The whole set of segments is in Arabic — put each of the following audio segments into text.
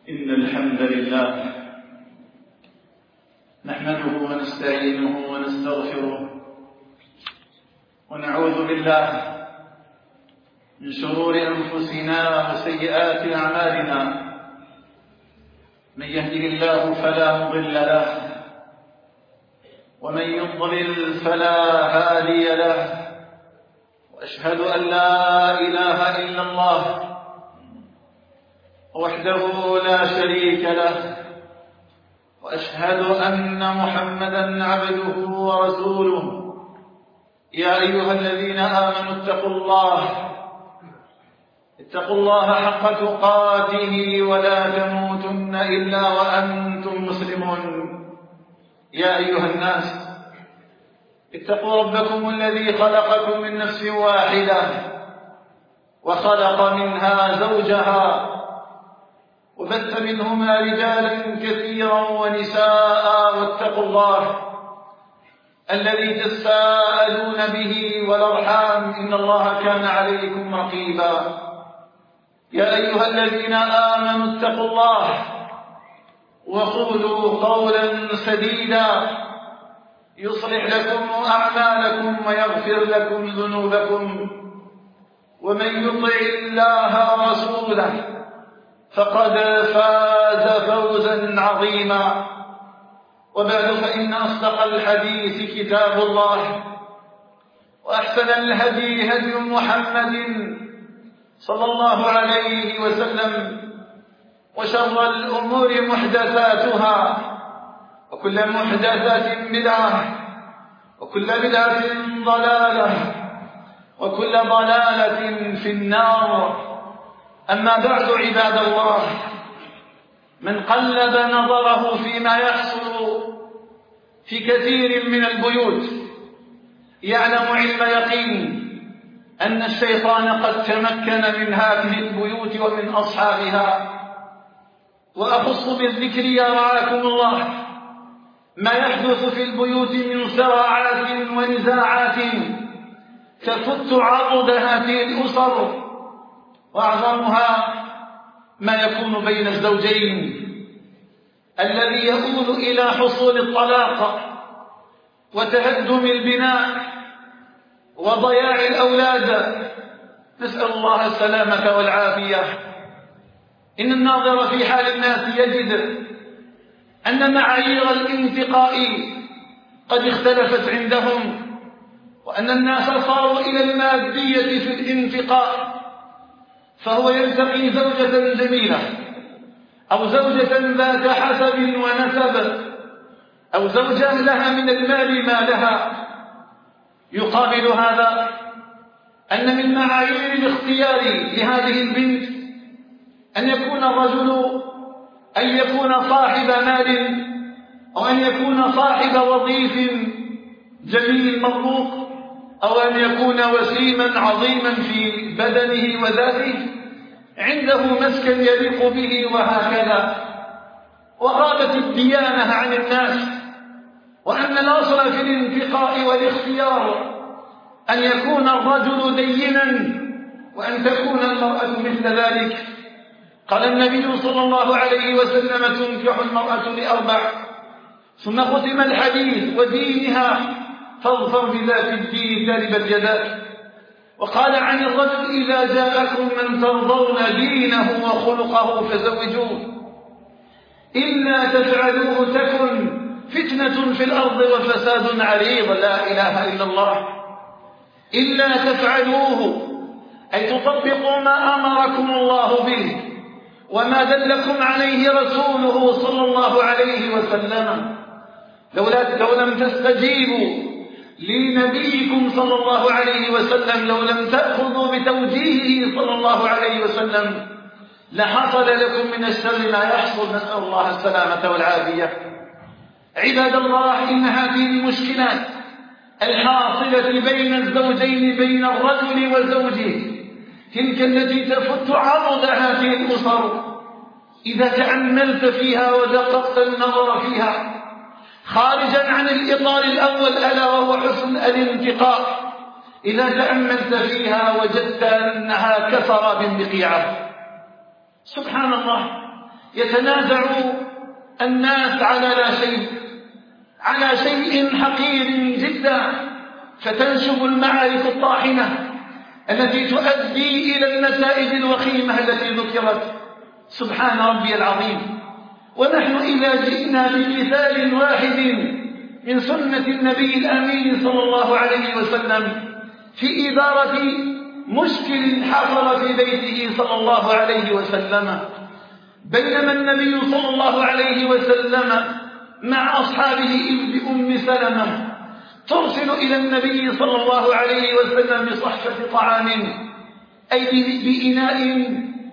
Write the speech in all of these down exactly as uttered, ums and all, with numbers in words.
إن الحمد لله نحمده ونستعينه ونستغفره ونعوذ بالله من شرور أنفسنا وسيئات أعمالنا. من يهده الله فلا مضل له ومن يضلل فلا هادي له، وأشهد أن لا إله إلا الله وحده لا شريك له، وأشهد أن محمدا عبده ورسوله. يا أيها الذين آمنوا اتقوا الله اتقوا الله حق تقاته ولا تموتن إلا وأنتم مسلمون. يا أيها الناس اتقوا ربكم الذي خلقكم من نفس واحدة وخلق منها زوجها وبث منهما رجالا كثيرا ونساء، واتقوا الله الذي تساءلون به والأرحام إن الله كان عليكم رقيبا. يا أيها الذين آمنوا اتقوا الله وقولوا قولا سديدا يصلح لكم أعمالكم ويغفر لكم ذنوبكم، ومن يطع الله ورسوله فقد فاز فوزا عظيما. وبعد، فإن أصدق الحديث كتاب الله، وأحسن الهدي هدي محمد صلى الله عليه وسلم، وشر الأمور محدثاتها، وكل محدثة بدعة، وكل بدعة ضلالة، وكل ضلالة في النار. أما بعد، عباد الله، من قلب نظره فيما يحصل في كثير من البيوت يعلم علم يقين أن الشيطان قد تمكن من هذه البيوت ومن أصحابها. وأخص بالذكر يا رعاكم الله ما يحدث في البيوت من صراعات ونزاعات تفت عضد هذه الأسر، وأعظمها ما يكون بين الزوجين الذي يؤول إلى حصول الطلاق وتهدم البناء وضياع الأولاد. نسأل الله السلامة والعافية. إن الناظر في حال الناس يجد أن معايير الانتقاء قد اختلفت عندهم، وأن الناس صاروا إلى المادية في الانتقاء، فهو ينتقي زوجة جميلة أو زوجة ذات حسب ونسب أو زوجة لها من المال ما لها. يقابل هذا أن من معايير الاختيار لهذه البنت أن يكون الرجل أن يكون صاحب مال، أو أن يكون صاحب وظيف جميل مرموق، أو أن يكون وسيما عظيما في بدنه وذاته، عنده مسكن يليق به، وهكذا. وغابت الديانة عن الناس، وأن الأصل في الانتقاء والاختيار أن يكون الرجل دينا، وأن تكون المرأة مثل ذلك. قال النبي صلى الله عليه وسلم: تنكح المرأة لأربع، ثم ختم الحديث: ودينها فاظفر بذات الدين تربت يداك. وقال عن الرجل: إذا جاءكم من ترضون دينه وخلقه فزوجوه، إلا تفعلوه تكن فتنة في الأرض وفساد عريض. لا إله إلا الله. إلا تفعلوه أي تطبقوا ما أمركم الله به وما دلكم عليه رسوله صلى الله عليه وسلم. لولا لو لم تستجيبوا لنبيكم صلى الله عليه وسلم، لو لم تأخذوا بتوجيهه صلى الله عليه وسلم، لحصل لكم من الشر ما يحصل. نسأل الله السلامة والعافية. عباد الله، إن هذه المشكلات الحاصلة بين الزوجين، بين الرجل وزوجه، تلك التي تفت عرض هذه الأسر، إذا تأملت فيها ودققت النظر فيها خارجا عن الإطار الأول ألا وهو حسن الانتقاء، إذا تأملت فيها وجدت أنها كسراب بقيعة. سبحان الله، يتنازع الناس على لا شيء على شيء حقير جدا، فتنشب المعارك الطاحنة التي تؤدي إلى النتائج الوخيمة التي ذكرت. سبحان ربي العظيم. ونحن إذا جئنا بمثال واحد من سنة النبي الأمين صلى الله عليه وسلم في إدارة مشكل حصل في بيته صلى الله عليه وسلم، بينما النبي صلى الله عليه وسلم مع أصحابه إذ بأم سلمة ترسل إلى النبي صلى الله عليه وسلم بصحفة طعام، أي بإناء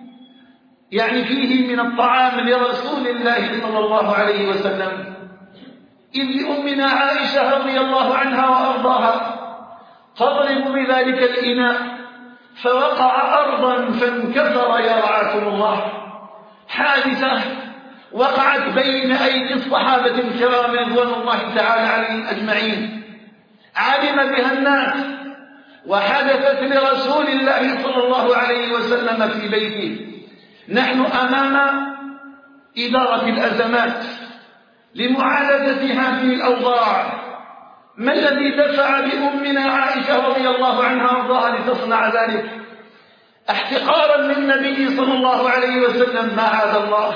يعني فيه من الطعام لرسول الله صلى الله عليه وسلم، إذ لأمنا عائشة رضي الله عنها وأرضاها تضرب بذلك الإناء فوقع أرضا فانكسر يرعاكم الله. حادثة وقعت بين أيدي الصحابة الكرام رضوان الله تعالى عليهم أجمعين، علم بها الناس وحدثت لرسول الله صلى الله عليه وسلم في بيته. نحن أمام إدارة الأزمات لمعالجة هذه الأوضاع. ما الذي دفع بأمنا عائشة رضي الله عنها وارضاها لتصنع ذلك؟ احتقارا للنبي صلى الله عليه وسلم معاذ الله.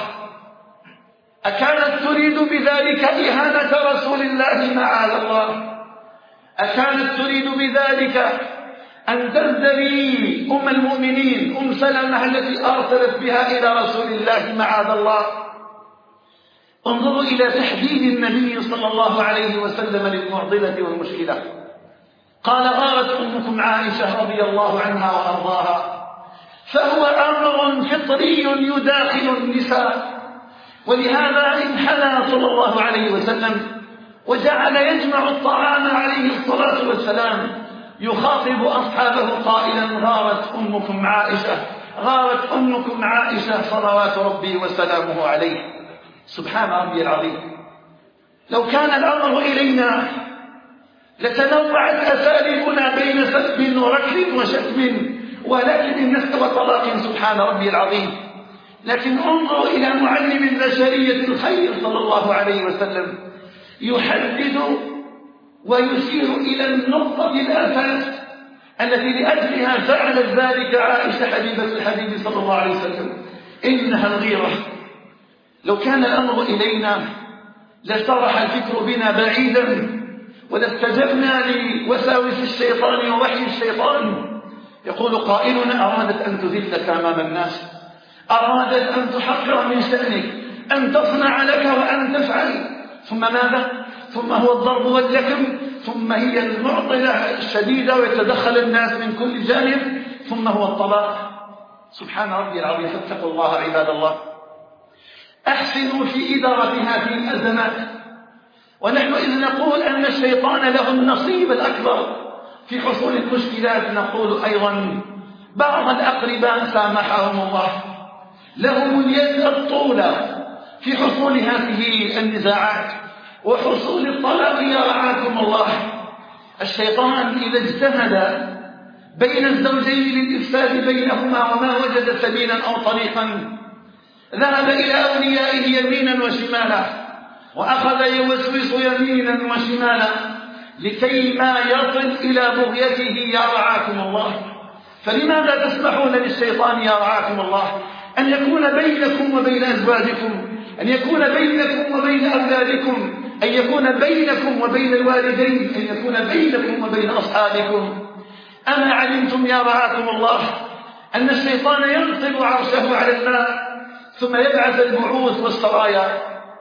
أكانت تريد بذلك إهانة رسول الله معاذ الله؟ أكانت تريد بذلك أن تزدري أم المؤمنين أم سلمة التي أرسلت بها إلى رسول الله معاذ الله؟ انظروا إلى تحديد النبي صلى الله عليه وسلم للمعضلة والمشكلة. قال غارت أمكم عائشة رضي الله عنها وأرضاها، فهو أمر فطري يداخل النساء، ولهذا انحنى صلى الله عليه وسلم وجعل يجمع الطعام عليه الصلاة والسلام، يخاطب أصحابه قائلا غارت أمكم عائشة، غارت أمكم عائشة صلوات ربي وسلامه عليه. سبحان ربي العظيم. لو كان الأمر إلينا لتنوعت أساليبنا بين سلب وركب وشتم ولكن وطلاق سبحان ربي العظيم. لكن انظروا إلى معلم البشرية الخير صلى الله عليه وسلم يحدد ويشير إلى النقطة الأساس التي لأجلها فعلت ذلك عائشة حبيبة الحبيب صلى الله عليه وسلم، إنها الغيرة. لو كان الأمر إلينا لسرح الفكر بنا بعيدا ولاستجبنا لوساوس الشيطان ووحي الشيطان. يقول قائلنا أرادت أن تذلك أمام الناس، أرادت أن تحقر من شأنك، أن تصنع لك وأن تفعل، ثم ماذا؟ ثم هو الضرب واللكم، ثم هي المعطلة الشديدة ويتدخل الناس من كل جانب، ثم هو الطلاق. سبحان ربي العظيم. فاتقوا الله عباد الله، أحسنوا في إدارة هذه الأزمات. ونحن إذ نقول أن الشيطان له النصيب الأكبر في حصول المشكلات، نقول أيضا بعض الأقرباء سامحهم الله لهم اليد الطولة في حصول هذه النزاعات وحصول الطلاق يرعاكم الله. الشيطان إذا اجتهد بين الزوجين للإفساد بينهما وما وجد سبيلا أو طريقا ذهب إلى أوليائه يمينا وشمالا وأخذ يوسوس يمينا وشمالا لكي ما يصل إلى بغيته يرعاكم الله. فلماذا تسمحون للشيطان يرعاكم الله أن يكون بينكم وبين أزواجكم، أن يكون بينكم وبين أولادكم، أن يكون بينكم وبين الوالدين، أن يكون بينكم وبين أصحابكم؟ أما علمتم يا رعاكم الله أن الشيطان ينصب عرشه على الماء ثم يبعث البعوث والسرايا،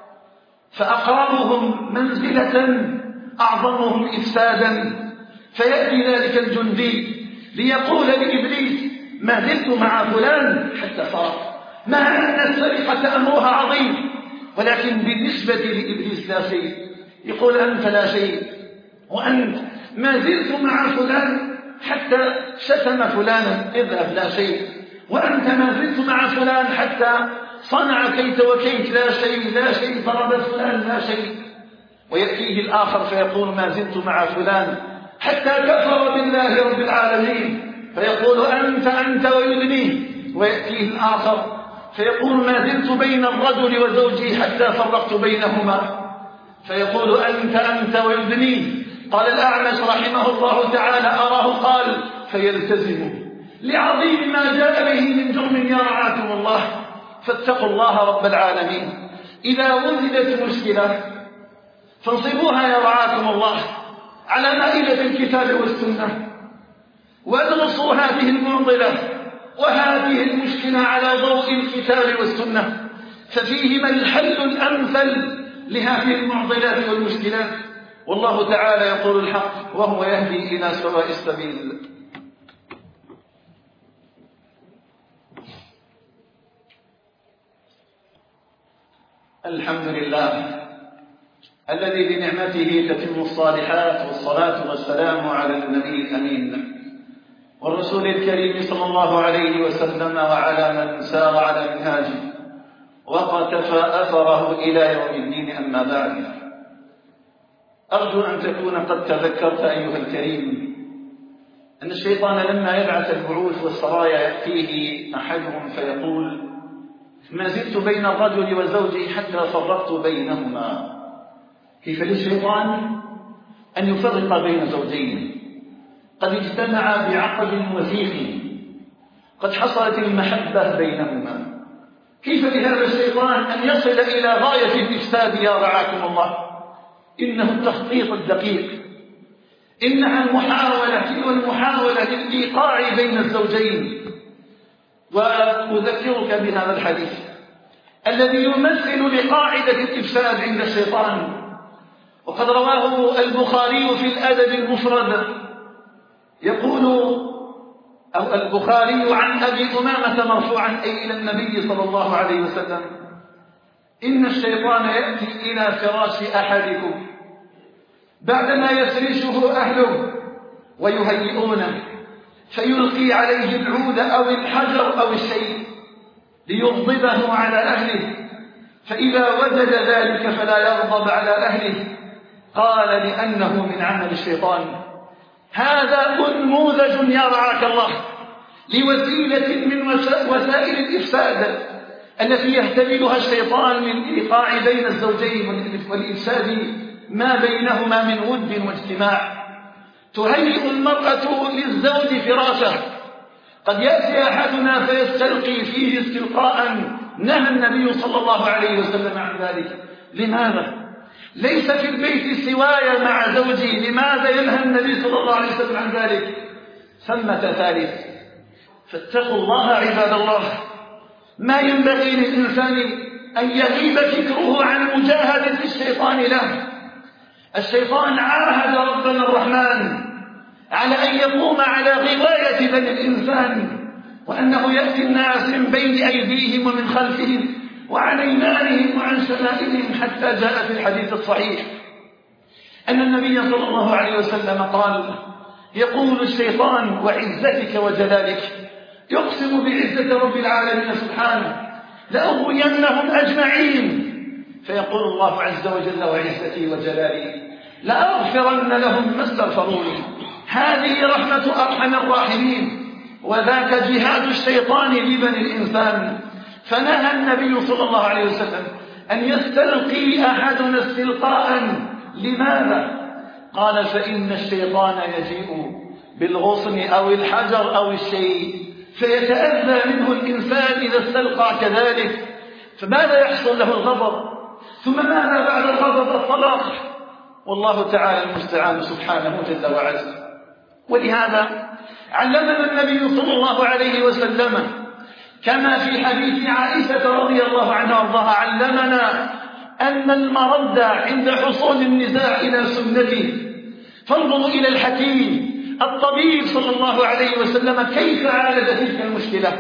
فأقربهم منزلة أعظمهم إفسادا، فيأتي ذلك الجندي ليقول لإبليس ما زلت مع فلان حتى صار، مع أن السرقة أمرها عظيم، ولكن بالنسبة لإبليس لا شيء. يقول أنت لا شيء، وأنت ما زلت مع فلان حتى شتم فلانا، اذهب لا شيء، وأنت ما زلت مع فلان حتى صنع كيت وكيت، لا شيء لا شيء، ضرب فلان لا شيء. ويأتيه الآخر فيقول ما زلت مع فلان حتى كفر بالله رب العالمين، فيقول أنت أنت ويدنيه. ويأتيه الآخر فيقول ما زلت بين الرجل وزوجه حتى فرقت بينهما، فيقول أنت أنت وابني. قال الأعمش رحمه الله تعالى أراه قال فيلتزم لعظيم ما جاء به من جرم يا رعاكم الله. فاتقوا الله رب العالمين، إذا وجدت مشكلة فانصبوها يا رعاكم الله على مائدة الكتاب والسنة، وادرسوا هذه المعضلة وهذه المشكلة على ضوء الكتاب والسنة، ففيهما الحل الأمثل لهذه المعضلات والمشكلات. والله تعالى يقول الحق وهو يهدي إلى سواء السبيل. الحمد لله الذي بنعمته تتم الصالحات، والصلاة والسلام على النبي الأمين والرسول الكريم صلى الله عليه وسلم وعلى من سار على منهاجه وقتفى أثره إلى يوم الدين. أما بعد، أرجو أن تكون قد تذكرت أيها الكريم أن الشيطان لما يبعث البعوث والسرايا يأتيه أحدهم فيقول ما زلت بين الرجل وزوجه حتى فرقت بينهما. كيف للشيطان أن يفرق بين زوجين قد اجتمعا بعقد وثيق، قد حصلت المحبة بينهما؟ كيف لهذا الشيطان أن يصل إلى غاية الإفساد يا رعاكم الله؟ إنه التخطيط الدقيق، إنها المحاولة والمحاولة للإيقاع بين الزوجين. وأذكرك بهذا الحديث الذي يمثل لقاعدة الإفساد عند الشيطان، وقد رواه البخاري في الأدب المفرد. يقول أو البخاري عن أبي أمامة مرفوعا أي إلى النبي صلى الله عليه وسلم إن الشيطان يأتي إلى فراش أحدكم بعدما يفرشه أهله ويهيئونه فيلقي عليه العود أو الحجر أو الشيء ليغضبه على أهله، فإذا وجد ذلك فلا يغضب على أهله. قال لأنه من عمل الشيطان. هذا نموذج يا رعاك الله لوسيلة من وسائل الإفساد التي يهتملها الشيطان للإيقاع بين الزوجين والإفساد ما بينهما من ود واجتماع. تهيئ المرأة للزوج فراشه، قد يأتي أحدنا فيستلقي فيه استلقاء نهى النبي صلى الله عليه وسلم عن ذلك. لماذا؟ ليس في البيت سواي مع زوجي، لماذا ينهى النبي صلى الله عليه وسلم عن ذلك؟ ثمة ثالث. فاتقوا الله عباد الله، ما ينبغي للإنسان أن يغيب فكره عن مجاهدة الشيطان له. الشيطان عاهد ربنا الرحمن على أن يقوم على غواية بني الإنسان، وأنه يأتي الناس من بين أيديهم ومن خلفهم وعن أيمانهم وعن شمائلهم، حتى جاء في الحديث الصحيح أن النبي صلى الله عليه وسلم قال يقول الشيطان وعزتك وجلالك، يقسم بعزة رب العالمين سبحانه لأغوينهم أجمعين، فيقول الله عز وجل وعزتي وجلالي لأغفرن لهم ما استغفروا لي. هذه رحمة أرحم الراحمين، وذاك جهاد الشيطان لبني الإنسان. فنهى النبي صلى الله عليه وسلم أن يستلقي أحدنا استلقاء. لماذا؟ قال فإن الشيطان يجيء بالغصن أو الحجر أو الشيء فيتأذى منه الإنسان إذا استلقى كذلك، فماذا يحصل له؟ الغضب، ثم ماذا بعد الغضب؟ الطلاق. والله تعالى المستعان سبحانه جل وعز. ولهذا علمنا النبي صلى الله عليه وسلم كما في حديث عائشة رضي الله عنها وارضاها، علمنا أن المرد عند حصول النزاع إلى سنته. فانظروا إلى الحكيم الطبيب صلى الله عليه وسلم كيف عالج تلك المشكلة،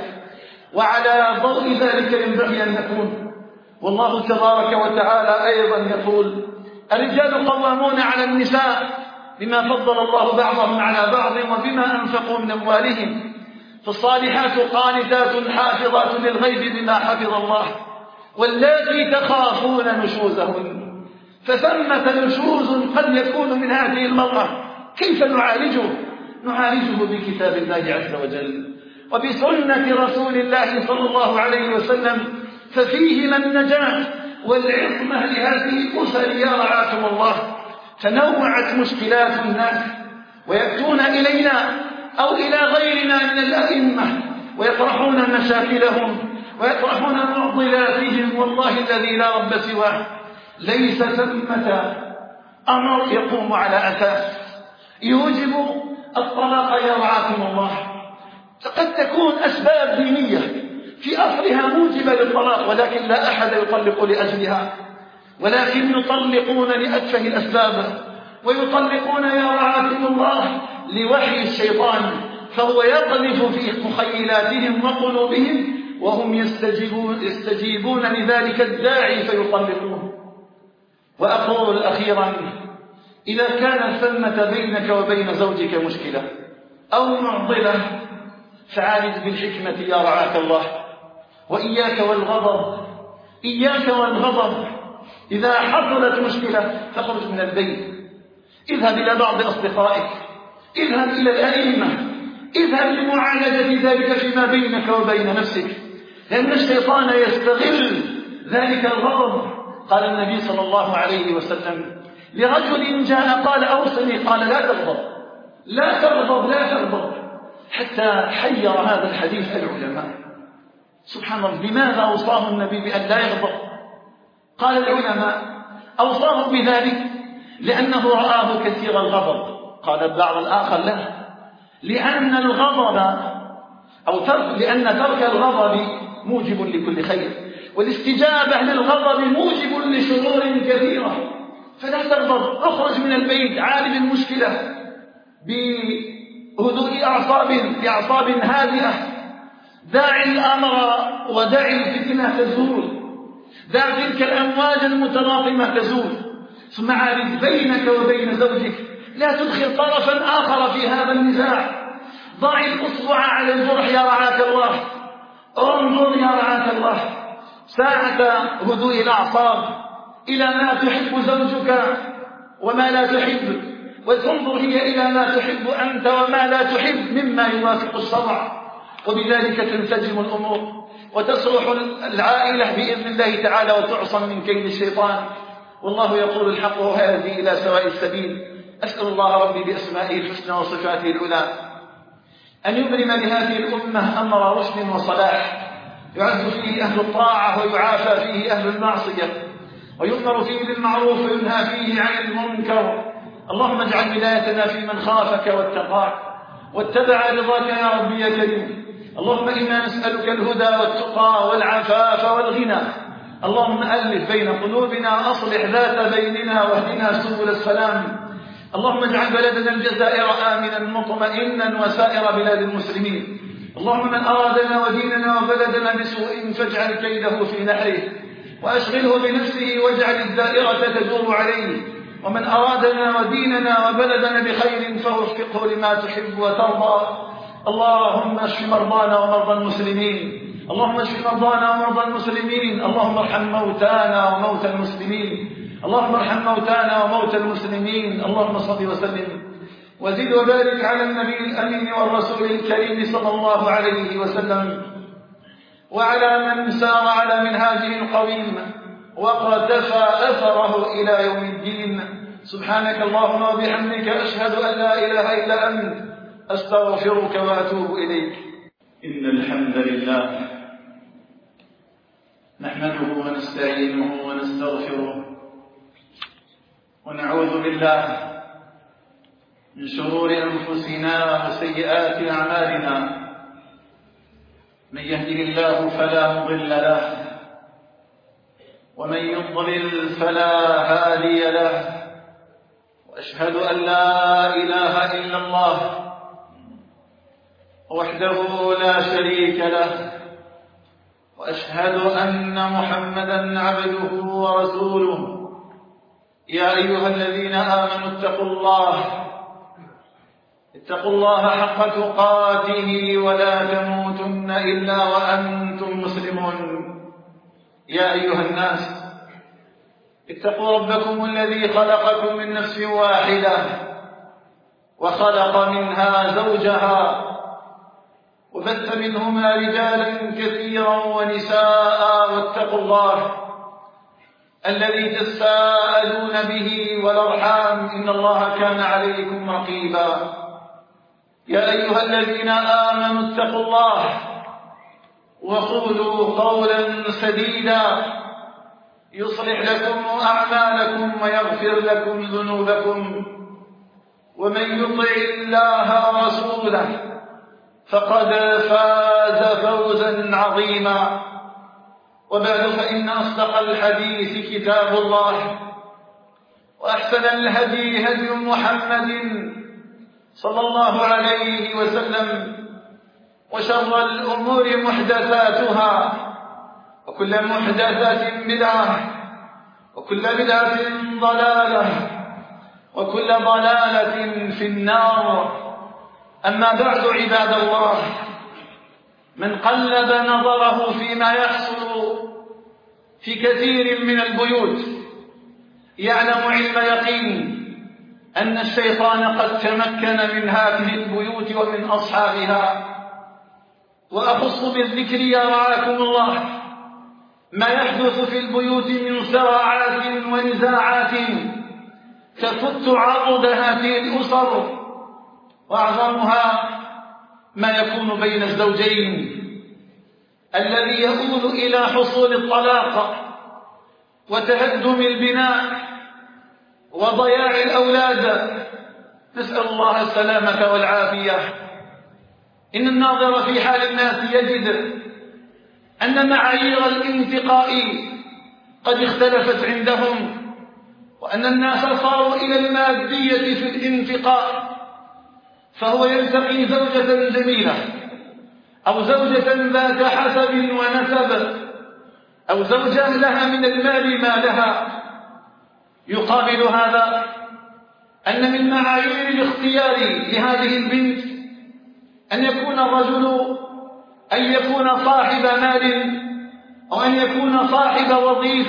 وعلى ضوء ذلك ينبغي أن نكون. والله تبارك وتعالى أيضا يقول الرجال قوامون على النساء بما فضل الله بعضهم على بعض وبما أنفقوا من أموالهم، فالصالحات قانتات حافظات للغيب بما حفظ الله، واللاتي تخافون نشوزهن. فثمة نشوز قد يكون من هذه المرأة، كيف نعالجه؟ نعالجه بكتاب الله عز وجل وبسنة رسول الله صلى الله عليه وسلم، ففيهما النجاة والعصمة لهذه الأسر يا رعاكم الله. تنوعت مشكلات الناس ويأتون إلينا أو إلى غيرنا من الأئمة ويطرحون مشاكلهم ويطرحون معضلاتهم، والله الذي لا رب سواه ليس ثمة أمر يقوم على أساس يوجب الطلاق يا رعاكم الله. قد تكون أسباب دينية في أصلها موجبة للطلاق، ولكن لا أحد يطلق لأجلها، ولكن يطلقون لأتفه الأسباب، ويطلقون يا رعاكم الله لوحي الشيطان، فهو يقذف في مخيلاتهم وقلوبهم وهم يستجيبون, يستجيبون لذلك الداعي فيطلقون. وأقول أخيرا، إذا كان ثمة بينك وبين زوجك مشكلة أو معضلة فعالج بالحكمة يا رعاك الله، وإياك والغضب، إياك والغضب. إذا حصلت مشكلة فاخرج من البيت، اذهب إلى بعض أصدقائك، اذهب إلى الأئمة، اذهب لمعالجة ذلك فيما بينك وبين نفسك، لأن الشيطان يستغل ذلك الغضب. قال النبي صلى الله عليه وسلم لرجل جاء قال أوصني، قال لا تغضب لا تغضب لا تغضب، حتى حير هذا الحديث العلماء. سبحان الله، لماذا أوصاه النبي بأن لا يغضب؟ قال العلماء أوصاه بذلك لأنه رآه كثير الغضب. قال البعض الآخر لا، لأن الغضب أو ترك لأن ترك الغضب موجب لكل خير، والاستجابة للغضب موجب لشرور كثيرة، فلا تغضب، اخرج من البيت، عالج المشكلة بهدوء أعصاب بأعصاب هادئة، دع الأمر ودع الفتنة تزول، دع تلك الأمواج المتلاطمة تزول، ثم عالج بينك وبين زوجك، لا تدخل طرفا آخر في هذا النزاع. ضع الأصبع على الجرح يا رعاك الله، انظر يا رعاك الله ساعة هدوء الأعصاب إلى ما تحب زوجك وما لا تحب، وتنظر هي إلى ما تحب أنت وما لا تحب مما يوافق الشرع، وبذلك تنسجم الأمور وتصلح العائلة بإذن الله تعالى وتعصم من كيد الشيطان. والله يقول الحق وهذه إلى سواء السبيل. أسأل الله ربي بأسمائه الحسنى وصفاته العلى أن يبرم لهذه الأمة أمر رشد وصلاح، يعز فيه أهل الطاعة ويعافى فيه أهل المعصية، ويؤمر فيه بالمعروف وينهى فيه عن المنكر. اللهم اجعل ولايتنا في من خافك واتقاك واتبع رضاك يا ربي يا كريم. اللهم إنا نسألك الهدى والتقى والعفاف والغنى. اللهم ألف بين قلوبنا، أصلح ذات بيننا واهدنا سبل السلام. اللهم اجعل بلدنا الجزائر آمنا مطمئنا وسائر بلاد المسلمين. اللهم من أرادنا وديننا وبلدنا بسوء فاجعل كيده في نحره وأشغله بنفسه واجعل الدائرة تدور عليه، ومن أرادنا وديننا وبلدنا بخير فوفقه لما تحب وترضى. اللهم اشف مرضانا ومرضى المسلمين، اللهم اشف مرضانا ومرضى المسلمين، اللهم ارحم موتانا وموتى المسلمين، اللهم ارحم موتانا وموتى المسلمين. اللهم صل وسلم وزد وبارك على النبي الأمين والرسول الكريم صلى الله عليه وسلم وعلى من سار على منهاجه القويم واقتفى أثره إلى يوم الدين. سبحانك اللهم وبحمدك أشهد أن لا إله إلا أنت أستغفرك وأتوب إليك. إن الحمد لله نحمده ونستعينه ونستغفره ونعوذ بالله من شرور أنفسنا وسيئات أعمالنا. من يهده الله فلا مضل له ومن يضلل فلا هادي له، وأشهد أن لا إله إلا الله وحده لا شريك له، وأشهد أن محمدا عبده ورسوله. يا أيها الذين آمنوا اتقوا الله اتقوا الله حق تقاته ولا تموتن إلا وأنتم مسلمون. يا أيها الناس اتقوا ربكم الذي خلقكم من نفس واحدة وخلق منها زوجها وبث منهما رجالا كثيرا ونساء، واتقوا الله الذي تساءلون به والأرحام، إن الله كان عليكم رقيبا. يا أيها الذين آمنوا اتقوا الله وقولوا قولا سديدا يصلح لكم أعمالكم ويغفر لكم ذنوبكم، ومن يطع الله ورسوله فقد فاز فوزا عظيما. وبعد، فإن أصدق الحديث كتاب الله، وأحسن الهدي هدي محمد صلى الله عليه وسلم، وشر الأمور محدثاتها، وكل محدثة بدعة، وكل بدعة ضلالة، وكل ضلالة في النار. أما بعد، عباد الله، من قلب نظره فيما يحصل في كثير من البيوت يعلم علم يقين أن الشيطان قد تمكن من هذه البيوت ومن أصحابها. وأخص بالذكر يا رعاكم الله ما يحدث في البيوت من صراعات ونزاعات تفت عرض هذه الأسر، وأعظمها ما يكون بين الزوجين الذي يؤول إلى حصول الطلاق وتهدم البناء وضياع الأولاد، نسأل الله السلامة والعافية. إن الناظر في حال الناس يجد أن معايير الانتقاء قد اختلفت عندهم، وأن الناس صاروا إلى المادية في الانتقاء، فهو ينتقي زوجة جميلة أو زوجة ذات حسب ونسب أو زوجة لها من المال ما لها. يقابل هذا أن من معايير الاختيار لهذه البنت أن يكون الرجل أن يكون صاحب مال، أو أن يكون صاحب وظيف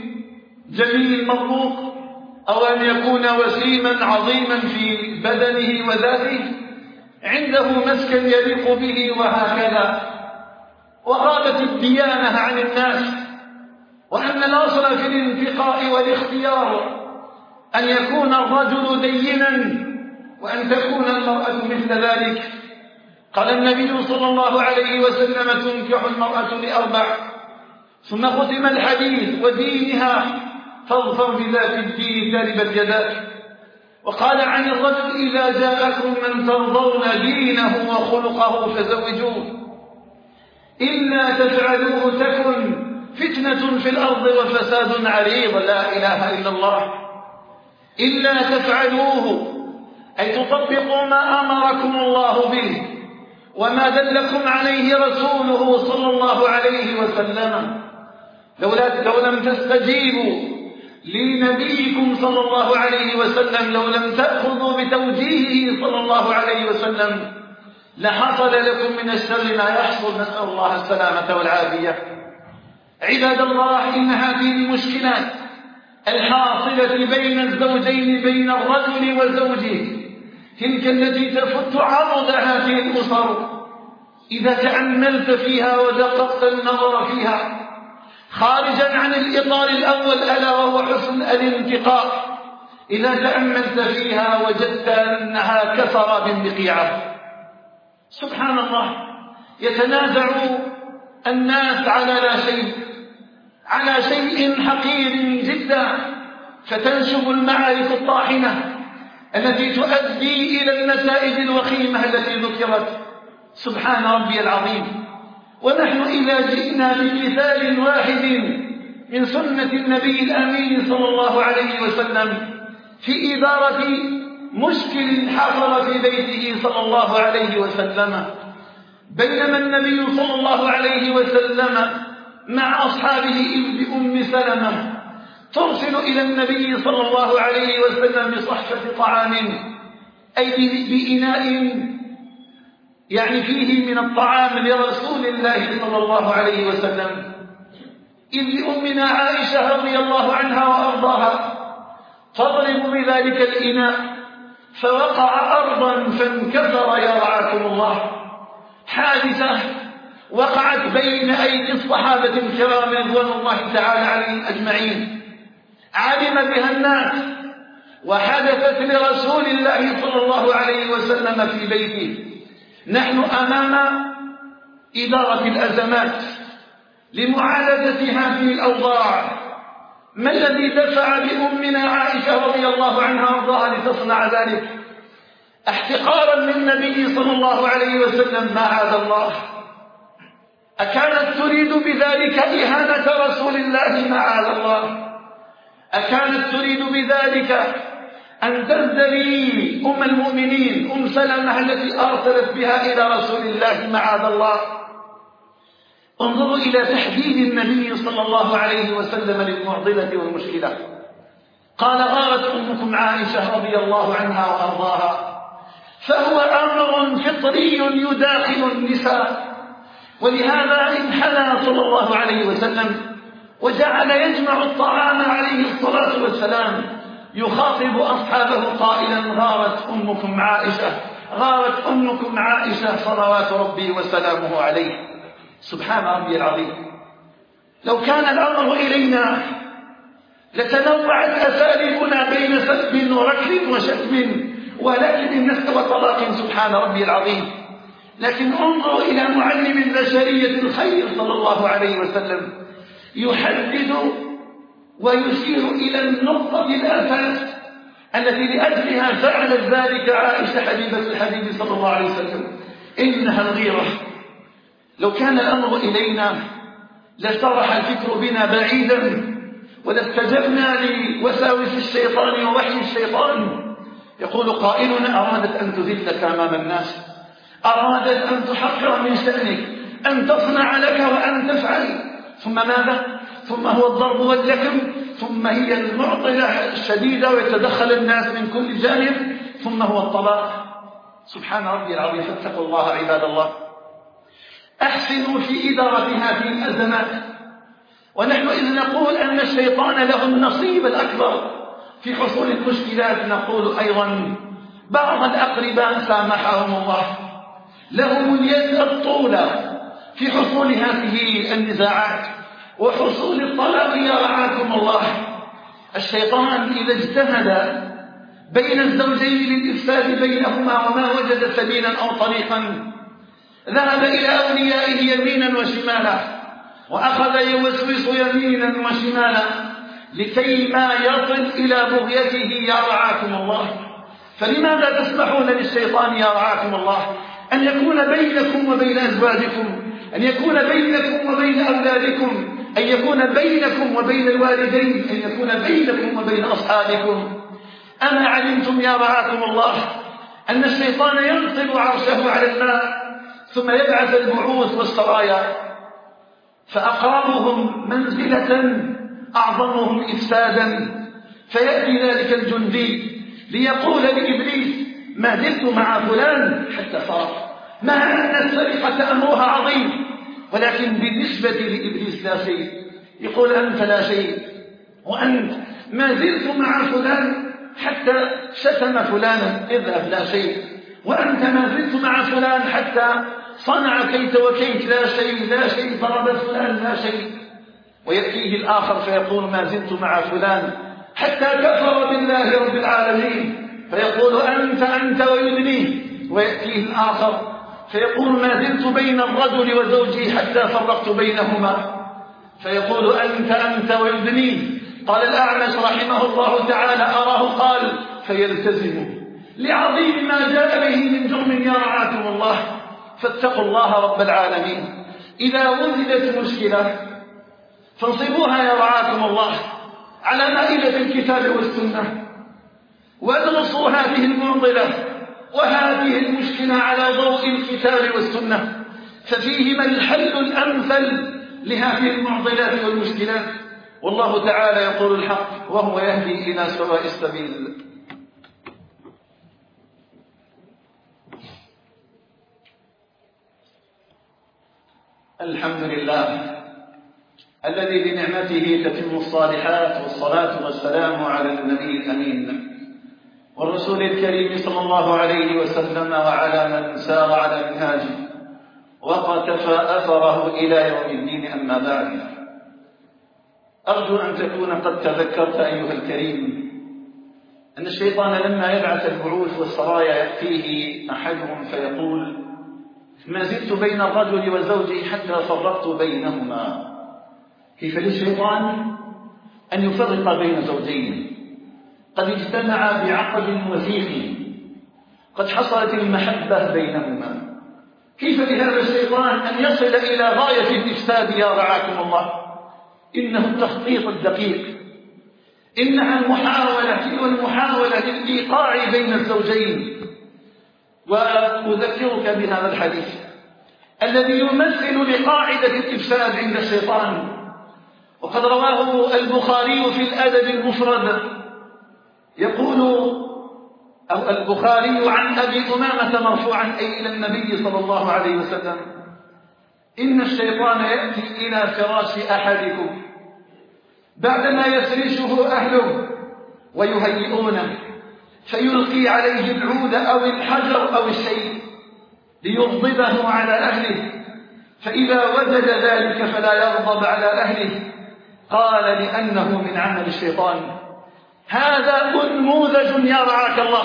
جميل مرموق، أو أن يكون وسيما عظيما في بدنه وذاته، عنده مسكن يليق به، وهكذا. وغابت الديانة عن الناس، وأن الأصل في الانتقاء والاختيار أن يكون الرجل دينا، وأن تكون المرأة مثل ذلك. قال النبي صلى الله عليه وسلم: تنكح المرأة لأربع، ثم ختم الحديث: ودينها فاظفر بذات الدين تربت يداك. وقال عن الرجل: إذا جاءكم من ترضون دينه وخلقه فزوجوه، إلا تفعلوه تكن فتنة في الأرض وفساد عريض. لا إله إلا الله. إلا تفعلوه أي تطبقوا ما أمركم الله به وما دلكم عليه رسوله صلى الله عليه وسلم. لو لم تستجيبوا لنبيكم صلى الله عليه وسلم، لو لم تأخذوا بتوجيهه صلى الله عليه وسلم، لحصل لكم من الشر ما يحصل، نسأل الله السلامة والعافية. عباد الله، إن هذه المشكلات الحاصلة بين الزوجين، بين الرجل وزوجه، تلك التي تفت عرض هذه الأسر، إذا تأملت فيها ودققت النظر فيها خارجا عن الإطار الأول ألا وهو حسن الانتقاء، إذا تأملت فيها وجدت أنها كسراب بقيعة. سبحان الله، يتنازع الناس على لا شيء، على شيء حقير جدا، فتنشب المعارك الطاحنة التي تؤدي إلى النتائج الوخيمة التي ذكرت. سبحان ربي العظيم. ونحن إذا جئنا بمثال واحد من سنة النبي الأمين صلى الله عليه وسلم في إدارة مشكل حصل في بيته صلى الله عليه وسلم، بينما النبي صلى الله عليه وسلم مع أصحابه إذ بأم سلمة ترسل إلى النبي صلى الله عليه وسلم بصحفة طعام، أي بإناء يعني فيه من الطعام لرسول الله صلى الله عليه وسلم، إذ بأمنا عائشة رضي الله عنها وأرضاها تضرب بذلك الإناء فوقع أرضا فانكسر يرعاكم الله، حادثة وقعت بين أيدي الصحابة الكرام رضوان الله تعالى عليهم أجمعين، علم بها الناس وحدثت لرسول الله صلى الله عليه وسلم في بيته. نحن أمام إدارة الأزمات لمعالجة هذه الأوضاع. ما الذي دفع بأمنا عائشة رضي الله عنها وارضاها لتصنع ذلك؟ احتقارا للنبي صلى الله عليه وسلم معاذ الله. أكانت تريد بذلك إهانة رسول الله معاذ الله؟ أكانت تريد بذلك أن تزدري أم المؤمنين أم سلمة التي أرسلت بها إلى رسول الله معاذ الله؟ انظروا إلى تحديد النبي صلى الله عليه وسلم للمعضلة والمشكلة. قال: غارت أمكم عائشة رضي الله عنها وأرضاها، فهو أمر فطري يداخل النساء. ولهذا انحنى صلى الله عليه وسلم وجعل يجمع الطعام عليه الصلاة والسلام، يخاطب أصحابه قائلا: غارت أمكم عائشة، غارت أمكم عائشة صلوات ربي وسلامه عليه. سبحان ربي العظيم. لو كان الأمر إلينا لتنوعت أساليبنا بين سب وركل وشتم ولكن النسل وطلاق، سبحان ربي العظيم. لكن انظروا إلى معلم البشرية الخير صلى الله عليه وسلم، يحدد ويشير إلى النقطة الأساس التي لأجلها فعلت ذلك عائشة حبيبة الحبيب صلى الله عليه وسلم، إنها الغيرة. لو كان الأمر إلينا لسرح الفكر بنا بعيدا ولاستجبنا لوساوس الشيطان ووحي الشيطان. يقول قائلنا: أرادت أن تذلك أمام الناس، أرادت أن تحقر من شأنك، أن تصنع لك وأن تفعل، ثم ماذا؟ ثم هو الضرب واللكم، ثم هي المعطلة الشديدة ويتدخل الناس من كل جانب، ثم هو الطلاق. سبحان ربي العظيم. فاتقوا الله عباد الله، أحسنوا في إدارة هذه الأزمات. ونحن إذ نقول أن الشيطان له النصيب الأكبر في حصول المشكلات، نقول أيضا بعض الأقرباء سامحهم الله لهم اليد الطولة في حصول هذه النزاعات وحصول الطلاق يا رعاكم الله. الشيطان إذا اجتهد بين الزوجين للإفساد بينهما وما وجد سبيلا أو طريقا، ذهب إلى أوليائه يمينا وشمالا وأخذ يوسوس يمينا وشمالا لكي ما يصل إلى بغيته يا رعاكم الله. فلماذا تسمحون للشيطان يا رعاكم الله أن يكون بينكم وبين أزواجكم، أن يكون بينكم وبين أولادكم، أن يكون بينكم وبين الوالدين، أن يكون بينكم وبين أصحابكم؟ أما علمتم يا رعاكم الله أن الشيطان ينصب عرشه على الماء ثم يبعث البعوث والسرايا، فأقربهم منزلة أعظمهم إفسادا، فيأتي ذلك الجندي ليقول لإبليس: ما زلت مع فلان حتى صار، مع أن السرقة أمرها عظيم، ولكن بالنسبة لإبليس لا شيء. يقول: أنت لا شيء، وأنت ما زلت مع فلان حتى شتم فلانا، اذهب لا شيء، وأنت ما زلت مع فلان حتى صنع كيت وكيت، لا شيء لا شيء، ضرب فلان لا شيء. ويأتيه الآخر فيقول: ما زلت مع فلان حتى كفر بالله رب العالمين، فيقول: أنت أنت ويدنيه. ويأتيه الآخر فيقول: ما زلت بين الرجل وزوجه حتى فرقت بينهما، فيقول: أنت أنت ويدنيه. قال الأعمش رحمه الله تعالى: أراه قال فيلتزم لعظيم ما جاء به من جرم يا رعاكم الله. فاتقوا الله رب العالمين. إذا وجدت مشكلة فانصبوها يا رعاكم الله على مائدة الكتاب والسنة، وادرسوا هذه المعضلة وهذه المشكلة على ضوء الكتاب والسنة، ففيهما الحل الأمثل لهذه المعضلات والمشكلات. والله تعالى يقول الحق وهو يهدي إلى سواء السبيل. الحمد لله الذي بنعمته تتم الصالحات، والصلاة والسلام على النبي الأمين والرسول الكريم صلى الله عليه وسلم وعلى من سار على منهاجه وقتفى أثره إلى يوم الدين. أما بعد، أرجو أن تكون قد تذكرت أيها الكريم أن الشيطان لما يبعث البعوث والسرايا يأتيه أحدهم فيقول: ما زلت بين الرجل وزوجه حتى فرقت بينهما. كيف للشيطان أن يفرق بين زوجين قد اجتمعا بعقد وثيق، قد حصلت المحبة بينهما؟ كيف لهذا الشيطان أن يصل إلى غاية الإفساد يا رعاكم الله؟ إنه التخطيط الدقيق، إنها المحاولة والمحاولة للإيقاع بين الزوجين. وأذكرك بهذا الحديث الذي يمثل لقاعدة الإفساد عند الشيطان، وقد رواه البخاري في الأدب المفرد. يقول أو البخاري عن أبي أمامة مرفوعا أي إلى النبي صلى الله عليه وسلم: إن الشيطان يأتي إلى فراش أحدكم بعدما يفرشه أهله ويهيئونه، فيلقي عليه العود أو الحجر أو الشيء ليغضبه على أهله، فإذا وجد ذلك فلا يغضب على أهله، قال: لأنه من عمل الشيطان. هذا نموذج يا رعاك الله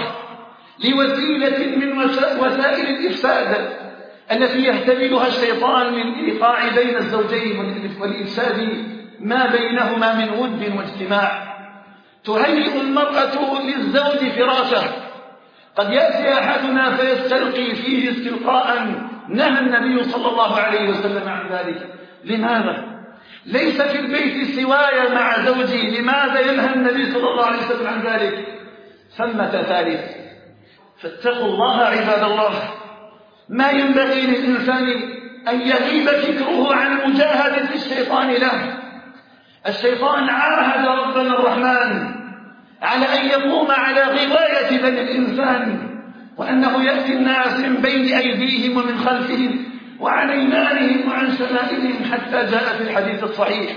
لوسيلة من وسائل الإفساد التي يهتملها الشيطان للإيقاع بين الزوجين والإفساد ما بينهما من ود واجتماع. تهيئ المرأة للزوج فراشه، قد يأتي أحدنا فيستلقي فيه استلقاء نهى النبي صلى الله عليه وسلم عن ذلك. لماذا؟ ليس في البيت سواي مع زوجي، لماذا ينهى النبي صلى الله عليه وسلم عن ذلك؟ ثمة ثالث. فاتقوا الله عباد الله، ما ينبغي للإنسان أن يغيب فكره عن مجاهدة الشيطان له. الشيطان عاهد ربنا الرحمن على أن يقوم على غواية بني الإنسان، وأنه يأتي الناس من بين أيديهم ومن خلفهم وعن أيمانهم وعن شمائلهم، حتى جاء في الحديث الصحيح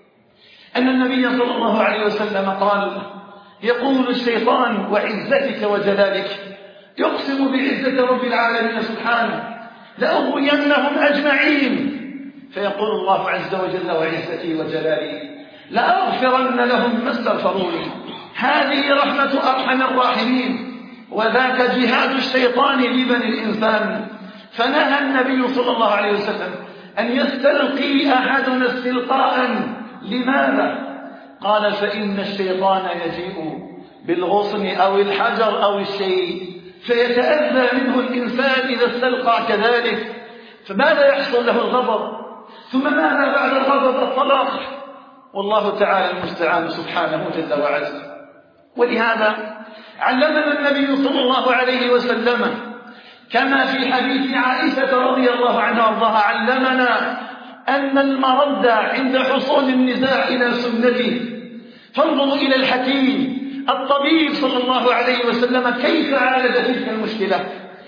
أن النبي صلى الله عليه وسلم قال: يقول الشيطان وعزتك وجلالك، يقسم بعزة رب العالمين سبحانه: لأغوينهم أجمعين. فيقول الله عز وجل: وعزتي وجلالي لأغفرن لهم ما استغفروا لي. هذه رحمة أرحم الراحمين، وذاك جهاد الشيطان لبني الإنسان. فنهى النبي صلى الله عليه وسلم أن يستلقي أحدنا استلقاء. لماذا؟ قال: فإن الشيطان يجيء بالغصن أو الحجر أو الشيء فيتأذى منه الإنسان إذا استلقى كذلك، فماذا يحصل له؟ الغضب، ثم ماذا بعد الغضب؟ الطلاق. والله تعالى المستعان سبحانه جل وعز. ولهذا علمنا النبي صلى الله عليه وسلم كما في حديث عائشة رضي الله عنها وارضاها، علمنا أن المرد عند حصول النزاع إلى سنته. فانظروا إلى الحكيم الطبيب صلى الله عليه وسلم كيف عالج تلك المشكلة،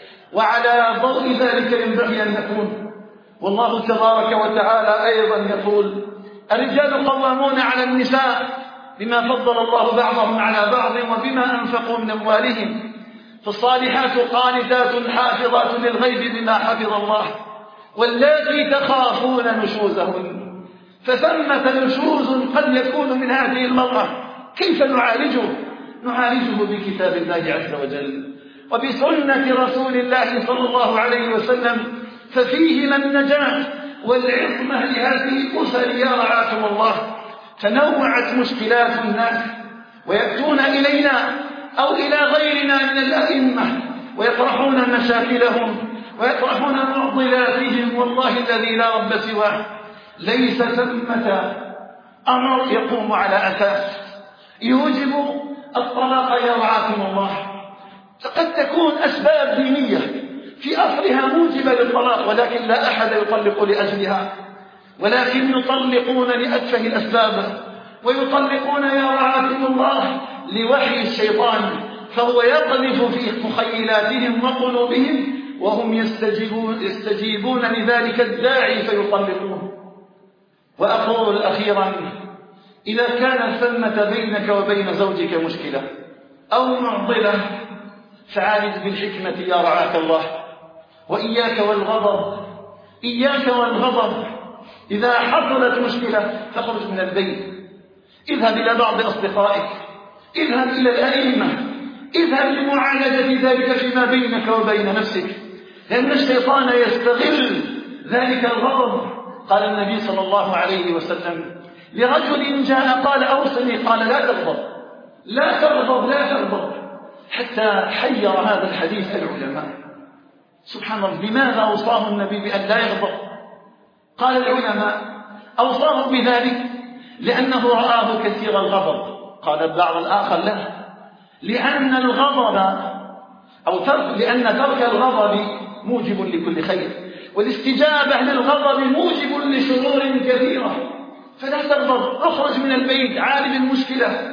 وعلى ضوء ذلك ينبغي أن نكون. والله تبارك وتعالى أيضا يقول: الرجال قوامون على النساء بما فضل الله بعضهم على بعض وبما أنفقوا من أموالهم، فالصالحات قانتات حافظات للغيب بما حفظ الله، واللاتي تخافون نشوزهن. فثمة نشوز قد يكون من هذه المرأة، كيف نعالجه؟ نعالجه بكتاب الله عز وجل وبسنة رسول الله صلى الله عليه وسلم، ففيهما النجاة والعصمة لهذه الأسر يا رعاكم الله. تنوعت مشكلات الناس ويأتون إلينا أو إلى غيرنا من الأئمة ويطرحون مشاكلهم ويطرحون معضلاتهم، والله الذي لا رب سواه ليس ثمة أمر يقوم على أساس يوجب الطلاق يا رعاكم الله. فقد تكون أسباب دينية في أصلها موجبة للطلاق، ولكن لا أحد يطلق لأجلها، ولكن يطلقون لأتفه الأسباب، ويطلقون يا رعاكم الله لوحي الشيطان، فهو يقذف في مخيلاتهم وقلوبهم وهم يستجيبون, يستجيبون لذلك الداعي فيطلقون. وأقول أخيرا: إذا كان ثمة بينك وبين زوجك مشكلة أو معضلة فعالج بالحكمة يا رعاك الله، وإياك والغضب، إياك والغضب. إذا حصلت مشكلة فاخرج من البيت، اذهب إلى بعض أصدقائك، اذهب إلى الأئمة، اذهب لمعالجة ذلك فيما بينك وبين نفسك، لأن الشيطان يستغل ذلك الغضب. قال النبي صلى الله عليه وسلم لرجل جاء قال أوصني، قال لا تغضب لا تغضب لا تغضب، حتى حير هذا الحديث العلماء. سبحان الله، لماذا أوصاه النبي بأن لا يغضب؟ قال العلماء أوصاه بذلك لأنه رآه كثير الغضب. قال البعض الآخر لا، لأن الغضب أو ترك لأن ترك الغضب موجب لكل خير، والاستجابة للغضب موجب لشرور كثيرة. فلا تغضب، اخرج من البيت، عالج المشكلة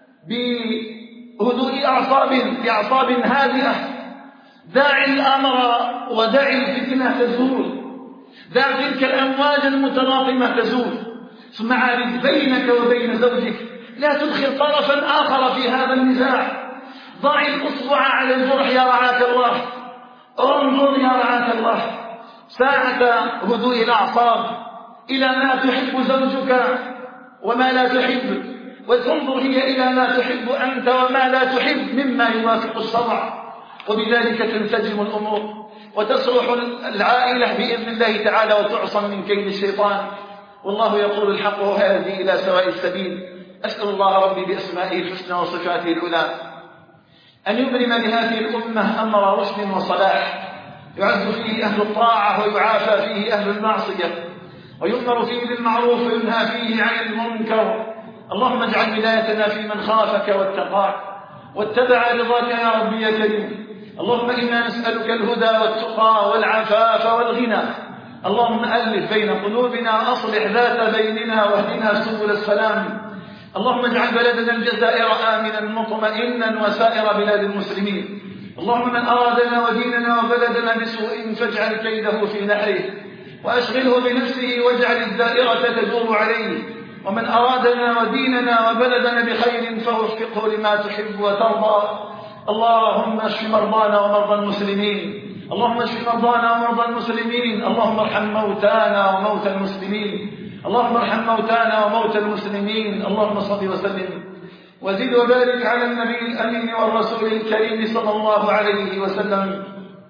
بهدوء أعصاب بأعصاب هادئة، دع الأمر ودع الفتنة تزول، دع تلك الأمواج المتلاطمة تزول، ثم عالج بينك وبين زوجك، لا تدخل طرفا آخر في هذا النزاع. ضع الأصبع على الجرح يا رعاك الله، انظر يا رعاك الله ساعة هدوء الأعصاب إلى ما تحب زوجك وما لا تحب، وتنظر هي إلى ما تحب أنت وما لا تحب مما يوافق الشرع، وبذلك تنسجم الأمور وتصلح العائلة بإذن الله تعالى وتعصم من كيد الشيطان. والله يقول الحق وهذه إلى سواء السبيل. أسأل الله ربي بأسمائه الحسنى وصفاته العلى أن يبرم لهذه الأمة أمر رشد وصلاح، يعز فيه أهل الطاعة ويعافى فيه أهل المعصية، ويؤمر فيه بالمعروف وينهى فيه عن المنكر. اللهم اجعل ولايتنا في من خافك واتقاك واتبع رضاك يا ربي يا كريم. اللهم إنا نسألك الهدى والتقى والعفاف والغنى. اللهم ألف بين قلوبنا، أصلح ذات بيننا واهدنا سبل السلام. اللهم اجعل بلدنا الجزائر آمنا مطمئنا وسائر بلاد المسلمين. اللهم من أرادنا وديننا وبلدنا بسوء فاجعل كيده في نحره وأشغله بنفسه واجعل الدائرة تدور عليه، ومن أرادنا وديننا وبلدنا بخير فوفقه لما تحب وترضى. اللهم اشف مرضانا ومرضى المسلمين، اللهم اشف مرضانا ومرضى المسلمين، اللهم ارحم موتانا وموتى المسلمين، اللهم ارحم موتانا وموتى المسلمين. اللهم صل وسلم وزد وبارك على النبي الأمين والرسول الكريم صلى الله عليه وسلم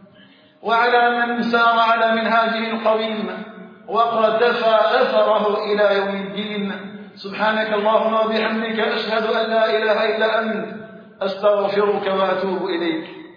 وعلى من سار على منهاجه القويم وقتفى أثره إلى يوم الدين. سبحانك اللهم وبحمدك أشهد أن لا إله إلا أنت أستغفرك وأتوب إليك.